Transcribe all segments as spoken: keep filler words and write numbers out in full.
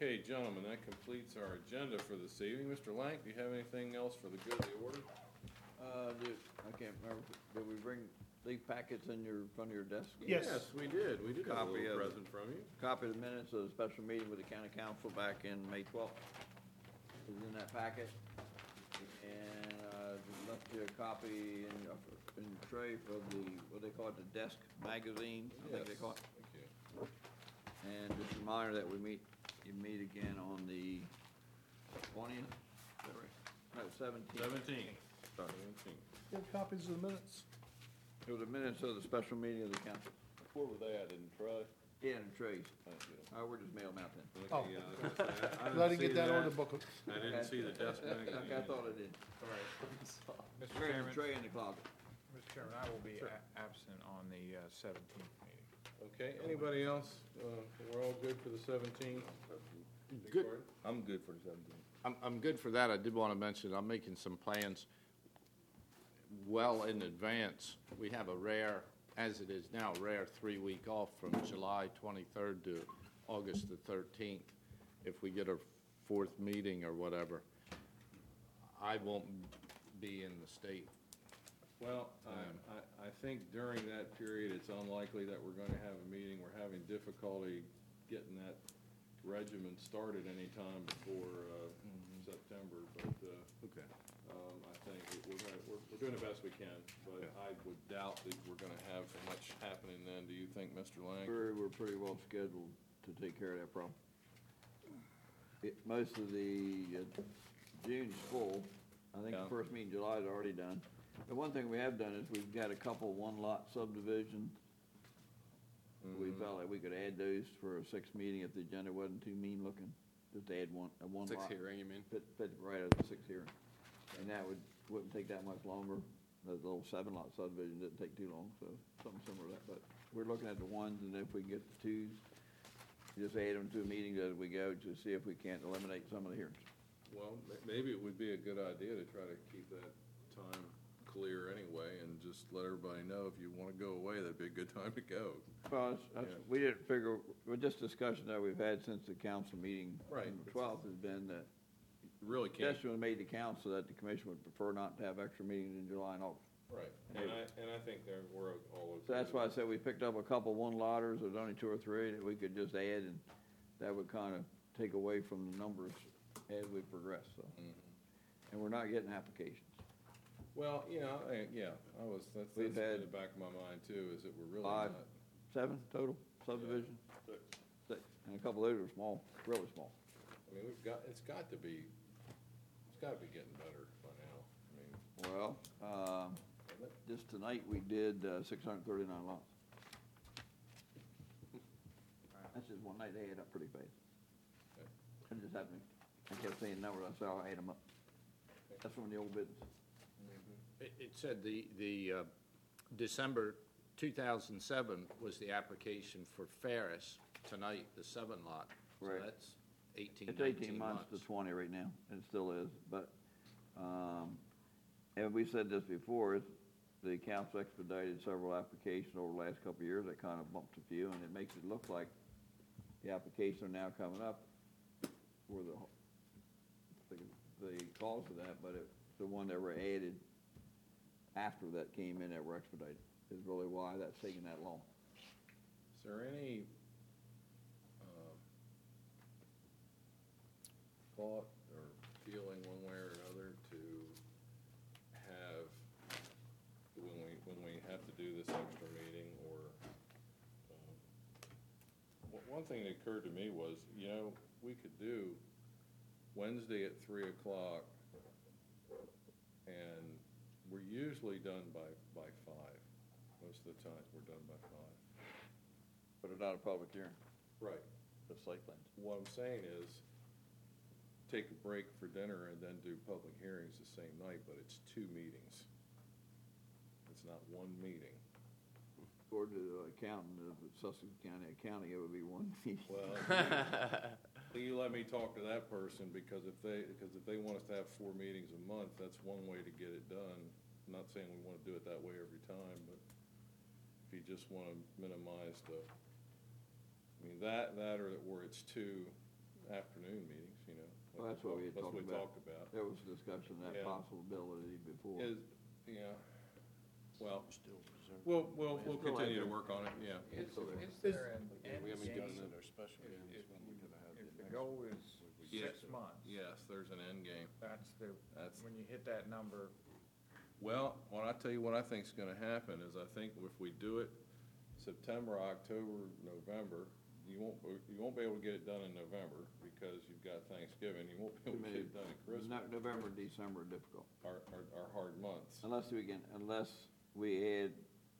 Okay, gentlemen, that completes our agenda for this evening. Mister Lank, do you have anything else for the good of the order? Uh, did, I can't remember, did we bring these packets in your, front of your desk? Yes. we did. We did have a Copy little of it. present from you. Copy of the minutes of the special meeting with the county council back in May twelfth. Is in that packet. And, uh, just left you a copy in, your- in the tray for the, what they call it, the desk magazine, I think they Yes, call it. thank you. And just a reminder that we meet, you meet again on the twentieth, no, seventeenth. Seventeen. Sorry. Seventeen. You have copies of the minutes? It was the minutes of the special meeting of the council. Where were they at, in Troy? Yeah, in the trays. Thank you. Oh, we're just mailing them out then. Oh. Okay, yeah, I was gonna say, I- I didn't Glad to see get that order booklet. I didn't see the desk magazine. Okay, I thought I did. Mister We're in the Chairman, tray in the closet. Mister Chairman, I will be a- absent on the uh, seventeenth meeting. Okay, anybody else? Uh, We're all good for the seventeenth? Good. I'm good for the seventeenth. I'm, I'm good for that. I did want to mention, I'm making some plans well in advance. We have a rare, as it is now, rare three-week off from July twenty-third to August the thirteenth. If we get a fourth meeting or whatever, I won't be in the state. Well, I, I, I think during that period, it's unlikely that we're going to have a meeting. We're having difficulty getting that regimen started anytime before uh, September, but uh, Okay. um, I think it- we're, gonna- we're, we're doing the best we can, but I would doubt that we're going to have much happening then. Do you think, Mister Lang? We're, we're pretty well scheduled to take care of that problem. It, most of the, uh, June's full. I think Yeah. the first meeting in July is already done. The one thing we have done is we've got a couple one-lot subdivisions. We Mhm. felt like we could add those for a sixth meeting if the agenda wasn't too mean looking. Just add one, a one lot. Six hearing, you mean? Fit, fit right at the sixth hearing. And that would, wouldn't take that much longer. The little seven lot subdivision didn't take too long, so something similar to that. But we're looking at the ones, and if we can get the twos, just add them to a meeting as we go to see if we can't eliminate some of the hearings. Well, ma- maybe it would be a good idea to try to keep that time clear anyway, and just let everybody know if you want to go away, that'd be a good time to go. Well, that's, that's, Yeah. we didn't figure, with this discussion that we've had since the council meeting Right. on the twelfth has been that You really can't. suggestion was made to council that the commission would prefer not to have extra meetings in July and August. Right, and I, and I think there, we're all okay. So that's with why I that. said we picked up a couple one-lotters, there's only two or three that we could just add, and that would kind of take away from the numbers as we progress, so. Mhm. And we're not getting applications. Well, you know, I- yeah, I was, that's, We've that's in had the back of my mind too, is that we're really Five, not. seven total subdivision, Six. six, and a couple of those are small, really small. I mean, we've got, it's got to be, it's got to be getting better by now. I mean, Well, um, just tonight, we did uh, six hundred thirty-nine lots. That's just one night, they add up pretty fast. Okay. I just happened, I kept saying numbers, I said I'll add them up. That's from the old business. It, it said the, the, uh, December two thousand seven was the application for Ferris, tonight, the seven lot. So Right. that's eighteen, It's nineteen eighteen months months. to twenty right now, and it still is, but, um, and we said this before, it's, the council expedited several applications over the last couple of years, that kind of bumped a few, and it makes it look like the applications are now coming up were the, the, the cause of that, but it, the one that were added after that came in that were expedited, is really why that's taking that long. is there any um, thought or feeling one way or another to have, when we, when we have to do this extra meeting, or, um, one- one thing that occurred to me was, you know, we could do Wednesday at three o'clock, and we're usually done by, by five. Most of the times, we're done by five. But it's not a public hearing, Right. the site plans. What I'm saying is, take a break for dinner and then do public hearings the same night, but it's two meetings. It's not one meeting. According to the accountant of Sussex County Accounting, it would be one meeting. Well, you let me talk to that person, because if they, because if they want us to have four meetings a month, that's one way to get it done. I'm not saying we want to do it that way every time, but if you just want to minimize the, I mean, that, that or where it's two, afternoon meetings, you know. like Well, that's what we had That's talked what we about. talked about. There was discussion of that Yeah. possibility before. Is, yeah, well, we'll, we'll, we'll Still continue to active. work on it, yeah. Is, Okay. is there an Yeah, end we haven't game? given it If, special if, meetings if when we could have had if the the next goal one. is Yeah. six months, Yes, there's an end game. that's the, That's, when you hit that number, well, when I tell you what I think's gonna happen is I think if we do it September, October, November, you won't, you won't be able to get it done in November because you've got Thanksgiving. You won't be able to get it done at Christmas, No- November and December are difficult, are, are, are hard months. unless we can, unless we add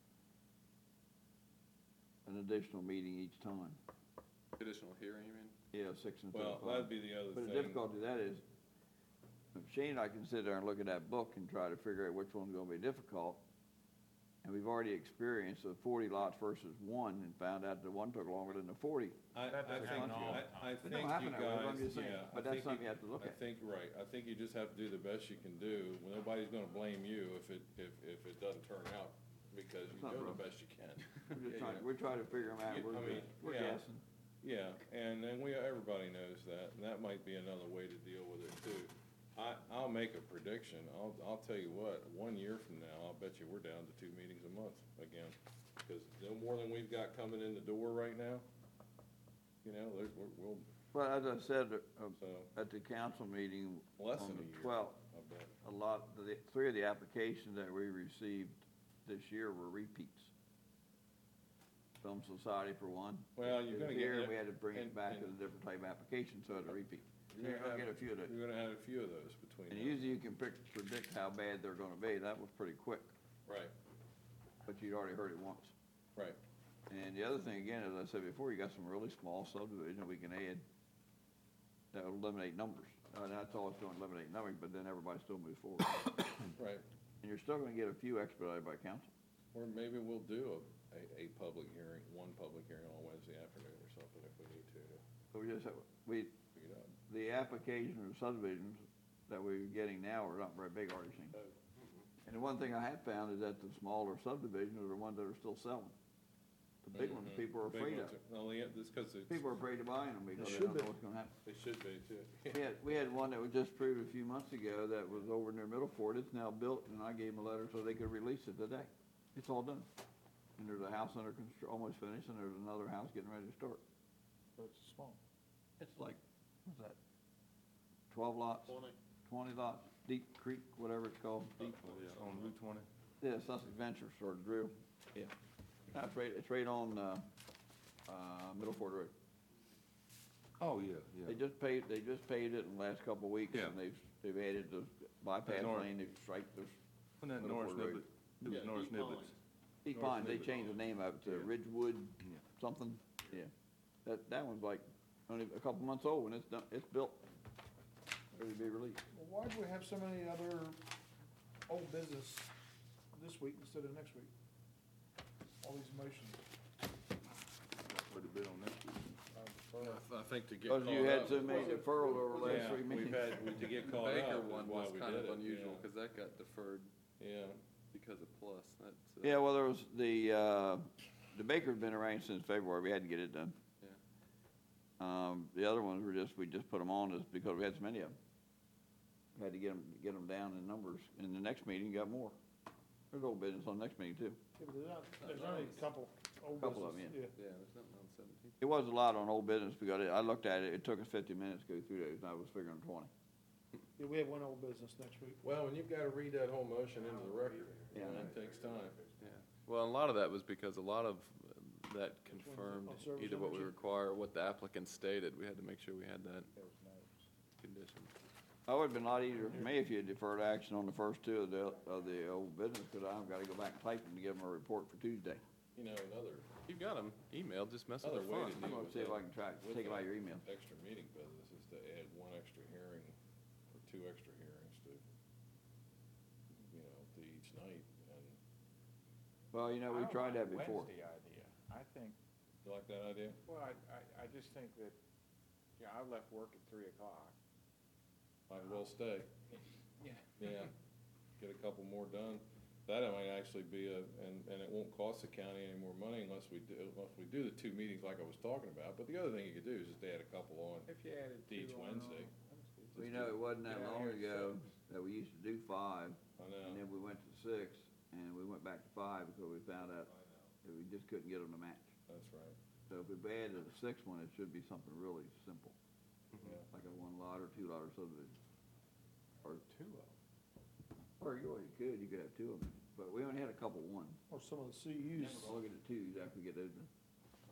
an additional meeting each time. Additional hearing, you mean? Yeah, six and Well, thirty-five. that'd be the other But the thing. difficulty of that is, if Shane and I can sit there and look at that book and try to figure out which one's gonna be difficult, and we've already experienced the forty lots versus one, and found out the one took longer than the forty. I, That I doesn't think, happen all the I, I It think don't you happen that way, but I'm guys, just saying, yeah. I but that's think something you have to look I at. think, right, I think you just have to do the best you can do. Nobody's gonna blame you if it, if, if it doesn't turn out, because you It's not do the wrong. best you can. We're just Yeah, trying, yeah. we're trying to figure them out, Yeah, we're, I mean, just- we're yeah. guessing. Yeah, and then we, everybody knows that, and that might be another way to deal with it too. I, I'll make a prediction, I'll, I'll tell you what, one year from now, I'll bet you we're down to two meetings a month again. Because no more than we've got coming in the door right now, you know, there's, we're, we'll, Well, as I said, uh, so, at the council meeting less on than a the year, twelfth, I bet. a lot, the, three of the applications that we received this year were repeats. Film Society for one. Well, you're It was gonna get here, it- we had to bring it and- back as and- a different type of application, so it's a repeat. You're You're gonna gonna have- get a few of those. You're gonna have a few of those between And now. usually you can pick, predict how bad they're gonna be, that was pretty quick, Right, but you'd already heard it once. right. And the other thing, again, as I said before, you got some really small subdivisions we can add that will eliminate numbers. Uh, that's all it's doing, eliminate numbers, but then everybody still moves forward. Right, And you're still gonna get a few expedited by council. or maybe we'll do a, a, a public hearing, one public hearing on Wednesday afternoon or something if we need to, to So we just, have- we, figure it out. the application of subdivisions that we're getting now are not very big, already seen. And the one thing I have found is that the smaller subdivisions are the ones that are still selling. The big ones, Mhm. people are Big afraid ones of. are- Well, yeah, that's because it's, People are afraid of buying them because they should don't know be. what's gonna happen. they should be too. We had, we had one that was just approved a few months ago that was over near Middleport. It's now built, and I gave them a letter so they could release it today. It's all done. And there's a house under constru, almost finished, and there's another house getting ready to start. so it's small. It's like, what's that? Twelve lots? Twenty lots, Deep Creek, whatever it's called, Deep. On Route twenty? Yeah, Sussex Ventures or Drill. Yeah. That's right, it's right on, uh, uh, Middleport Road. Oh, yeah, They just paved, they just paved it in the last couple of weeks, Yeah. and they've, they've added the bypass north. lane, they've striped those. Wasn't that Middleport Norris Road. Niblett? It was Yeah, Norris Deep Niblett. Deep North Pines, they Midland. changed the name of it to Yeah. Ridgewood Yeah. something, yeah. That, that one's like only a couple months old, and it's done, it's built, ready to be released. Well, why do we have so many other old business this week instead of next week? All these motions. Put a bid on that. I th- I think to get Because caught you had up. so many deferrals over the last Yeah, three we've meetings. had, we- to get caught up. Baker is one why was we kind did of it, unusual, yeah. because that got deferred Yeah, because of Plus, that's. uh, Yeah, well, there was the, uh, the Baker's been around since February, we had to get it done. Yeah. Um, the other ones were just, we just put them on just because we had so many of them. We had to get them, get them down in numbers, in the next meeting, got more. There's old business on the next meeting too. Yeah, but there's not, there's only a couple old Couple of business, them, yeah. Yeah, there's nothing on seventeen. It was a lot on old business because it- I looked at it, it took us fifty minutes to go through those, and I was figuring twenty. Yeah, we have one old business next week. well, when you've gotta read that whole motion into the record, Yeah. and it takes time. Yeah, well, a lot of that was because a lot of uh, that Which one is it? confirmed On service either what we energy? require, or what the applicant stated. We had to make sure we had that condition. It would've been a lot easier for me if you had deferred action on the first two of the, of the old business, because I've gotta go back and type them to give them a report for Tuesday. You know, another, You've got them emailed, just mess with Another the way font. to I'm deal gonna with see if that- I can try, with take them out that of your email. extra meeting business is to add one extra hearing, or two extra hearings to, you know, to each night, and, Well, you know, we I don't tried that like before. Wednesday idea. I think, you like that idea? well, I, I, I just think that, yeah, I left work at three o'clock. Might as well stay. Yeah. Yeah, get a couple more done. That might actually be a, and, and it won't cost the county any more money unless we do, unless we do the two meetings like I was talking about. But the other thing you could do is just add a couple on. If you added You know, it wasn't that Yeah, long here it ago says. that we used to do five, I and know, then we went to six, and we went back to five because we found out I know, that we just couldn't get them to match. that's right, So if we added a sixth one, it should be something really simple, yeah. like a one lot or two lot or subdivision. Or, Two of them. or you, well, you could, you could have two of them, but we only had a couple ones. Or some of the C Us. Look at the twos after we get those. done.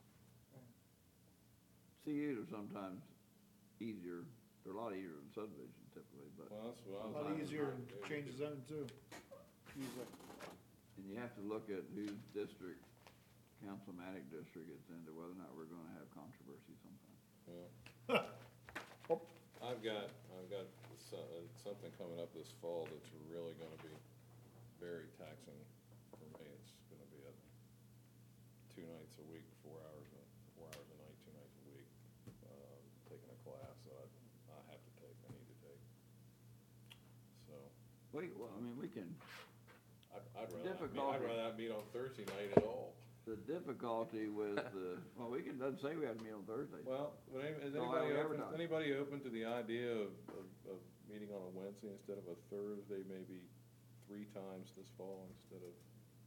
C Us are sometimes easier, they're a lot easier than subdivision typically, but, Well, that's what I A was. lot thinking. easier and change the zone too. Usually. and you have to look at whose district, councilmatic district it's into, whether or not we're gonna have controversy sometimes. Yeah. Oh. I've got, I've got so- uh, something coming up this fall that's really gonna be very taxing for me. It's gonna be a two nights a week, four hours, a four hours a night, two nights a week, um, taking a class that I, I have to take, I need to take. So, Wait, well, I mean, we can, I'd, I'd rather, not meet- Difficulty. I'd rather not meet on Thursday night at all. the difficulty with the, well, we can, doesn't say we have to meet on Thursday. Well, but any- is No, I anybody would open, advertise. anybody open to the idea of, of, of meeting on a Wednesday instead of a Thursday, maybe three times this fall instead of?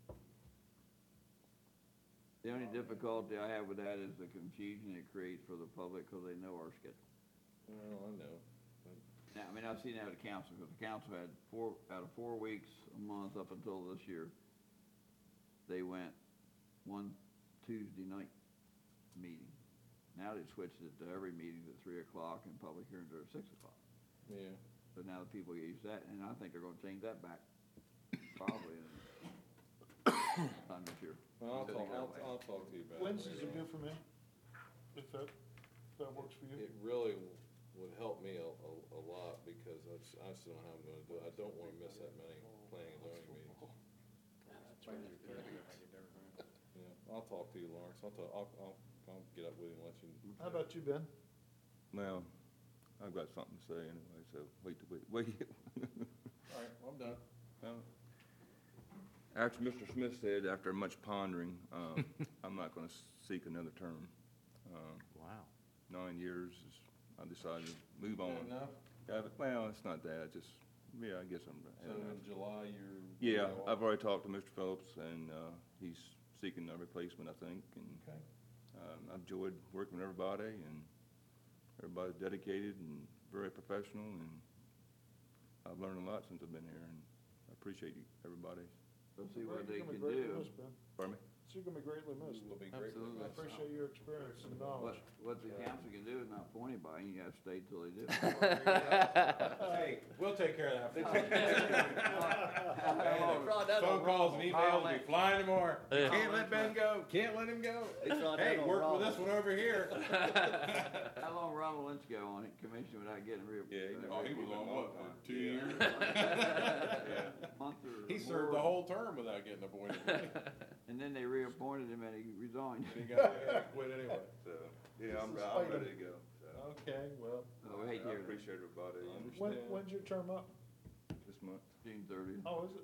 The only difficulty I have with that is the confusion it creates for the public, cause they know our schedule. Well, I know, but, Now, I mean, I've seen that with the council, because the council had four, out of four weeks a month up until this year, they went one Tuesday night meeting. Now they switched it to every meeting at three o'clock and public hearings are at six o'clock. yeah, So now the people get used to that, and I think they're gonna change that back probably in time this year. well, I'll Instead of talk, I'll, going I'll talk to you about it. Wednesdays later are on. good for me, if that, if that works for you. It really w- would help me a, a, a lot because I just, I just don't know how I'm gonna do it. I don't wanna miss that many planning and zoning meetings. Yeah, I'll talk to you, Lawrence. I'll talk, I'll, I'll, I'll get up with you and let you. How about you, Ben? Well, I've got something to say anyway, so wait, to wait, wait. All right, well, I'm done. Well, After Mister Smith said, after much pondering, um, I'm not gonna seek another term. Um, Wow. Nine years, is- I decided to move on. Good enough? Yeah, but- Well, it's not that, just, yeah, I guess I'm. So in July, you're. Yeah, you're I've off? already talked to Mister Phillips, and uh, he's seeking a replacement, I think, and Okay. um, I've enjoyed working with everybody, and everybody's dedicated and very professional, and I've learned a lot since I've been here, and I appreciate you, everybody. Let's see what You're they gonna be can greatly do. missed, Ben. Pardon me? So you're gonna be greatly missed. Will be great. I appreciate your experience and What, knowledge. what the council can do is not appoint anybody, you gotta stay till they do. Hey, we'll take care of that. How Phone calls and emails will be flying tomorrow. Yeah. Can't let Ben go, can't let him go. Hey, work with this one over here. How long Ronald Lynch go on it, commission without getting real? Yeah, he Oh, he was on what, for two years? Month or He served the more. whole term without getting appointed. And then they reappointed him and he resigned. And he got, he quit anyway. So, yeah, I'm, This is I'm fighting. ready to go. So, Okay, well, Oh, I hate to I hear that. appreciate everybody, I and When, understand. when's your term up? this month, June thirtieth. Oh, is it?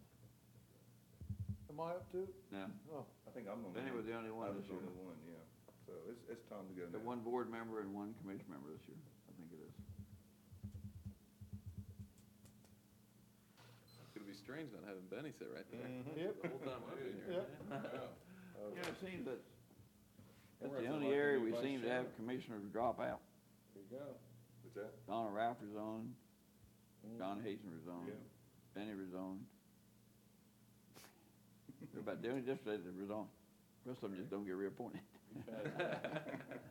yeah. Am I up too? No, Oh, I think I'm the one. Benny was the only one I was this the year. only one, yeah. So it's, it's time to go The now. one board member and one commission member this year, I think it is. It's gonna be strange not having Benny sit right there. yep, The whole time I've been here. yep. Yeah. Yeah, it seems that, that's We're the acting only like the area new we vice seem to have chairman. commissioners drop out. There you go. What's that? Donna Rafter's on, Mm. John Hazen resigned, Yeah. Benny resigned. They're about the only district that resigned. The rest of them just don't get reappointed. We've had-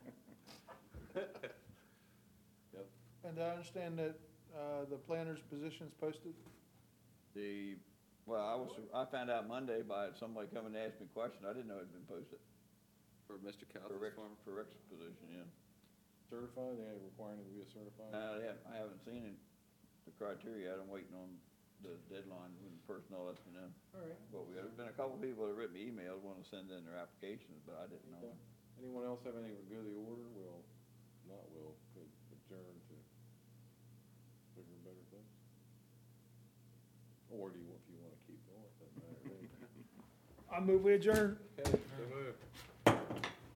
Yep. And I understand that, uh, the planner's position's posted? The, well, I was, I found out Monday by somebody coming to ask me a question, I didn't know it had been posted. For Mister For Cowles' Rick, farm. for Rick's position, yeah. Certified, they ain't requiring him to be a certified? No, they haven't, I haven't seen it, the criteria, yet. I'm waiting on the deadline when personnel lets me know. All right. But we, there's been a couple people that written me emails wanting to send in their applications, but I didn't know. Okay. Anyone else have anything to go to the order? We'll, not will, could adjourn to bigger and better things. Or do you, if you wanna keep going, it doesn't matter to me. I move we adjourn. Okay,